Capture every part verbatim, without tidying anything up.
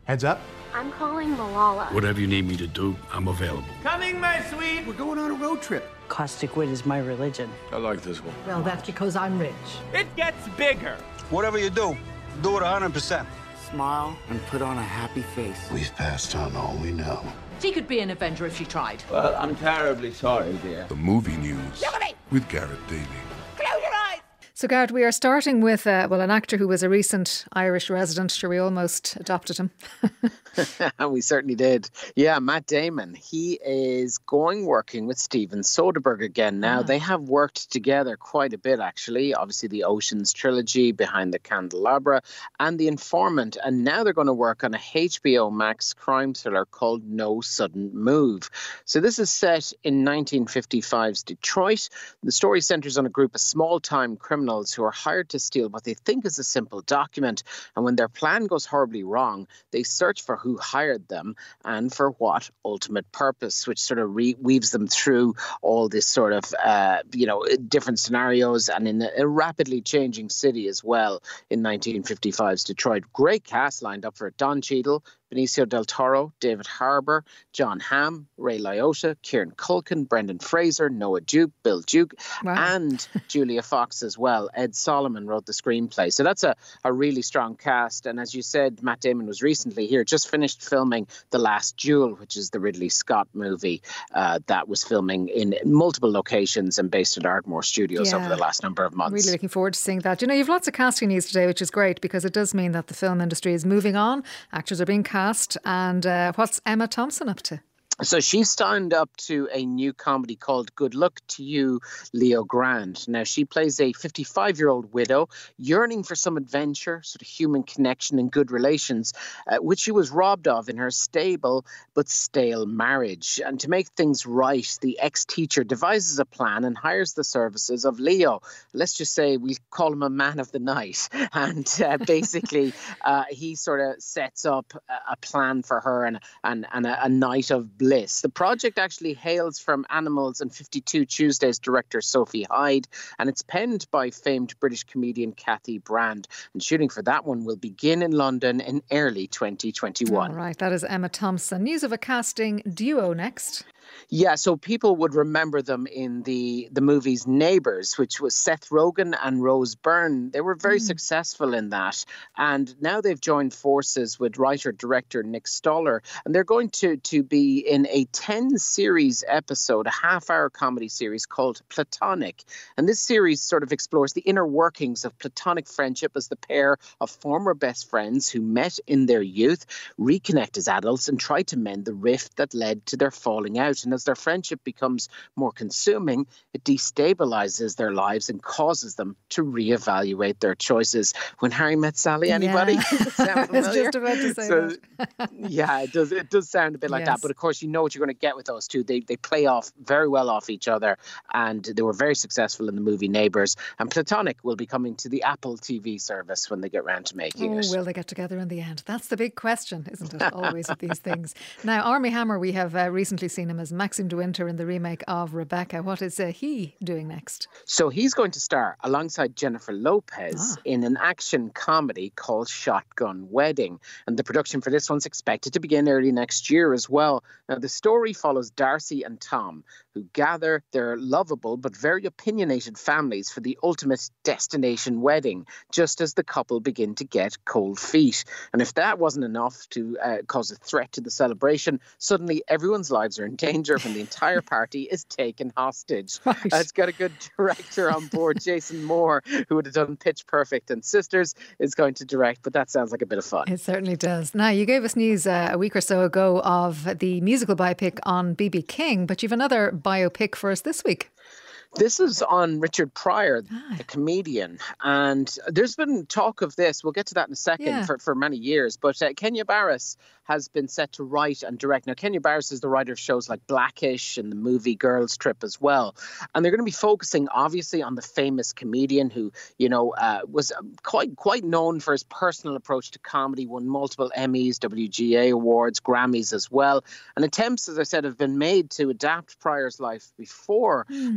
Heads up. I'm calling Malala. Whatever you need me to do, I'm available. Coming, my sweet. We're going on a road trip. Caustic wit is my religion. I like this one. Well, that's because I'm rich. It gets bigger. Whatever you do, do it one hundred percent. Smile and put on a happy face. We've passed on all we know. She could be an Avenger if she tried. Well, I'm terribly sorry, dear. The movie news with Garrett Daly. Close your eyes. So, Garrett, we are starting with, uh, well, an actor who was a recent Irish resident. Sure, we almost adopted him. We certainly did. Yeah, Matt Damon. He is going working with Steven Soderbergh again now. Ah. They have worked together quite a bit, actually. Obviously, the Oceans trilogy, Behind the Candelabra, and The Informant. And now they're going to work on a H B O Max crime thriller called No Sudden Move. So this is set in nineteen fifty-five's Detroit. The story centers on a group of small-time criminals who are hired to steal what they think is a simple document. And when their plan goes horribly wrong, they search for who hired them and for what ultimate purpose, which sort of re- weaves them through all this sort of, uh, you know, different scenarios and in a, a rapidly changing city as well in nineteen fifty-five's Detroit. Great cast lined up for it. Don Cheadle, Benicio del Toro, David Harbour, John Hamm, Ray Liotta, Kieran Culkin, Brendan Fraser, Noah Duke, Bill Duke, wow. and Julia Fox as well. Ed Solomon wrote the screenplay. So that's a, a really strong cast. And as you said, Matt Damon was recently here, just finished filming The Last Duel, which is the Ridley Scott movie uh, that was filming in multiple locations and based at Ardmore Studios yeah. over the last number of months. Really looking forward to seeing that. You know, you've lots of casting news today, which is great because it does mean that the film industry is moving on. Actors are being cast. And uh, what's Emma Thompson up to? So she signed up to a new comedy called Good Luck to You, Leo Grand. Now, she plays a fifty-five-year-old widow yearning for some adventure, sort of human connection and good relations, uh, which she was robbed of in her stable but stale marriage. And to make things right, the ex-teacher devises a plan and hires the services of Leo. Let's just say we call him a man of the night. And uh, basically, uh, he sort of sets up a, a plan for her and, and, and a, a night of bliss. The project actually hails from Animals and fifty-two Tuesdays director Sophie Hyde, and it's penned by famed British comedian Kathy Brand. And shooting for that one will begin in London in early twenty twenty-one. All right, that is Emma Thompson. News of a casting duo next. Yeah, so people would remember them in the, the movies Neighbours, which was Seth Rogen and Rose Byrne. They were very mm. successful in that. And now they've joined forces with writer-director Nick Stoller. And they're going to, to be in a ten-series episode, a half-hour comedy series called Platonic. And this series sort of explores the inner workings of platonic friendship as the pair of former best friends who met in their youth, reconnect as adults and try to mend the rift that led to their falling out. And as their friendship becomes more consuming, it destabilizes their lives and causes them to reevaluate their choices. When Harry Met Sally, anybody? Yeah. I was just about to say so, that. yeah, it does. It does sound a bit like yes. that. But of course, you know what you're going to get with those two. They they play off very well off each other, and they were very successful in the movie Neighbours. And Platonic will be coming to the Apple T V service when they get round to making oh, it. Will they get together in the end? That's the big question, isn't it? Always with these things. Now, Armie Hammer, we have uh, recently seen him as Maxim de Winter in the remake of Rebecca. What is uh, he doing next? So he's going to star alongside Jennifer Lopez ah. in an action comedy called Shotgun Wedding. And the production for this one's expected to begin early next year as well. Now, the story follows Darcy and Tom, who gather their lovable but very opinionated families for the ultimate destination wedding, just as the couple begin to get cold feet. And if that wasn't enough to uh, cause a threat to the celebration, suddenly everyone's lives are in danger when the entire party is taken hostage. Right. Uh, it's got a good director on board. Jason Moore, who would have done Pitch Perfect and Sisters, is going to direct, but that sounds like a bit of fun. It certainly does. Now, you gave us news uh, a week or so ago of the musical biopic on B B King, but you've another biopic for us this week. This is on Richard Pryor, ah. the comedian, and there's been talk of this. We'll get to that in a second yeah. for, for many years. But uh, Kenya Barris has been set to write and direct. Now, Kenya Barris is the writer of shows like Blackish and the movie Girls Trip as well. And they're going to be focusing, obviously, on the famous comedian who, you know, uh, was quite quite known for his personal approach to comedy, won multiple Emmys, W G A awards, Grammys as well. And attempts, as I said, have been made to adapt Pryor's life before. Mm. Uh, most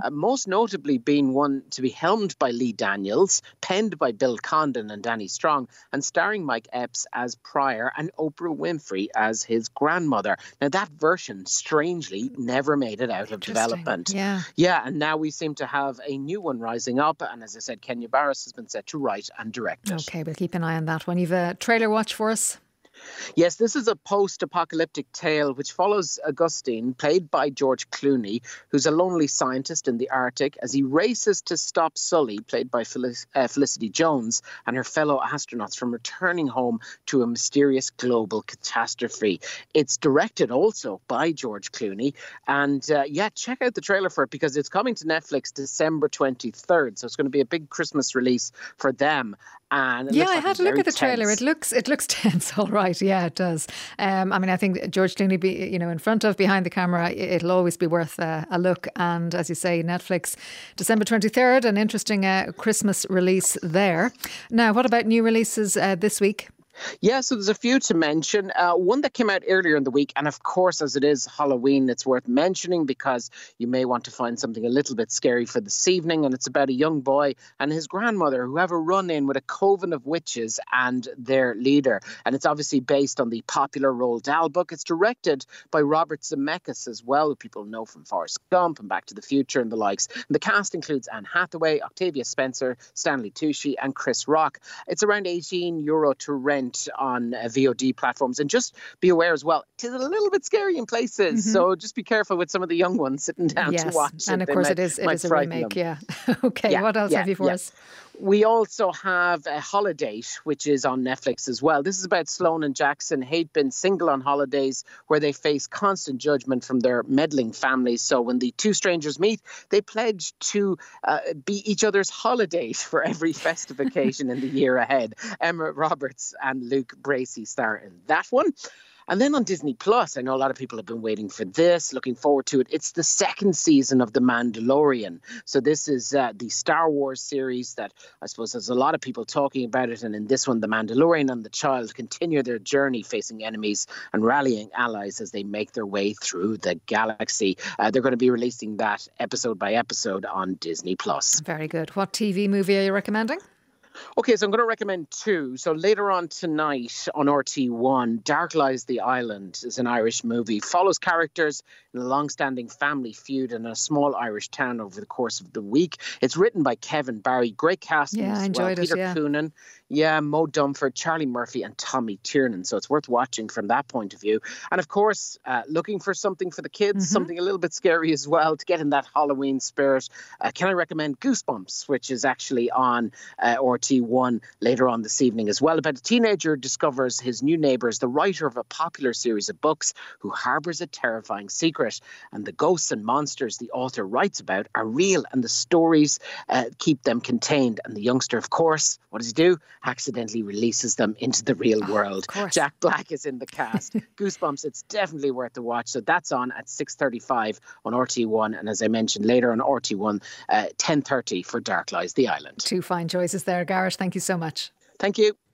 most notably being one to be helmed by Lee Daniels, penned by Bill Condon and Danny Strong, and starring Mike Epps as Pryor and Oprah Winfrey as his grandmother. Now, that version, strangely, never made it out of development. Yeah. Yeah, and now we seem to have a new one rising up. And as I said, Kenya Barris has been set to write and direct it. Okay, we'll keep an eye on that one. You've a trailer watch for us? Yes, this is a post-apocalyptic tale which follows Augustine, played by George Clooney, who's a lonely scientist in the Arctic, as he races to stop Sully, played by Felic- uh, Felicity Jones, and her fellow astronauts from returning home to a mysterious global catastrophe. It's directed also by George Clooney. And uh, yeah, check out the trailer for it because it's coming to Netflix December twenty-third. So it's going to be a big Christmas release for them. And yeah, like I had a look at the tense. trailer. It looks it looks tense, all right. Yeah, it does. Um, I mean, I think George Clooney, be you know, in front of, behind the camera, it'll always be worth uh, a look. And as you say, Netflix, December twenty-third, an interesting uh, Christmas release there. Now, what about new releases uh, this week? Yeah, so there's a few to mention. Uh, one that came out earlier in the week, and of course, as it is Halloween, it's worth mentioning because you may want to find something a little bit scary for this evening. And it's about a young boy and his grandmother who have a run-in with a coven of witches and their leader. And it's obviously based on the popular Roald Dahl book. It's directed by Robert Zemeckis as well, who people know from Forrest Gump and Back to the Future and the likes. And the cast includes Anne Hathaway, Octavia Spencer, Stanley Tucci, and Chris Rock. It's around eighteen euro to rent on uh, V O D platforms, and just be aware as well, it is a little bit scary in places, mm-hmm. so just be careful with some of the young ones sitting down yes. to watch. And it. of course, might, it is it is a remake. Them. Yeah. Okay. Yeah, what else yeah, have you for yeah. us? We also have a Holiday, which is on Netflix as well. This is about Sloan and Jackson, who'd been single on holidays, where they face constant judgment from their meddling families. So when the two strangers meet, they pledge to uh, be each other's holidays for every festive occasion in the year ahead. Emma Roberts and Luke Bracey star in that one. And then on Disney Plus, I know a lot of people have been waiting for this, looking forward to it. It's the second season of The Mandalorian. So this is uh, the Star Wars series that I suppose there's a lot of people talking about it. And in this one, The Mandalorian and the child continue their journey facing enemies and rallying allies as they make their way through the galaxy. Uh, they're going to be releasing that episode by episode on Disney Plus. Very good. What T V movie are you recommending? Okay, so I'm going to recommend two. So later on tonight on R T one, Dark Lies the Island is an Irish movie. Follows characters in a long-standing family feud in a small Irish town over the course of the week. It's written by Kevin Barry. Great casting yeah, as I enjoyed well. it, Peter yeah. Coonan, yeah, Mo Dumford, Charlie Murphy and Tommy Tiernan. So it's worth watching from that point of view. And of course, uh, looking for something for the kids, mm-hmm. something a little bit scary as well to get in that Halloween spirit. Uh, can I recommend Goosebumps, which is actually on uh, R T one later on this evening as well, about a teenager who discovers his new neighbour is the writer of a popular series of books who harbours a terrifying secret. And the ghosts and monsters the author writes about are real, and the stories uh, keep them contained. And the youngster, of course, what does he do? Accidentally releases them into the real oh, world. Jack Black is in the cast. Goosebumps, it's definitely worth a watch. So that's on at six thirty-five on R T one. And as I mentioned, later on R T one, uh, ten thirty for Dark Lies the Island. Two fine choices there, Garrett. Thank you so much. Thank you.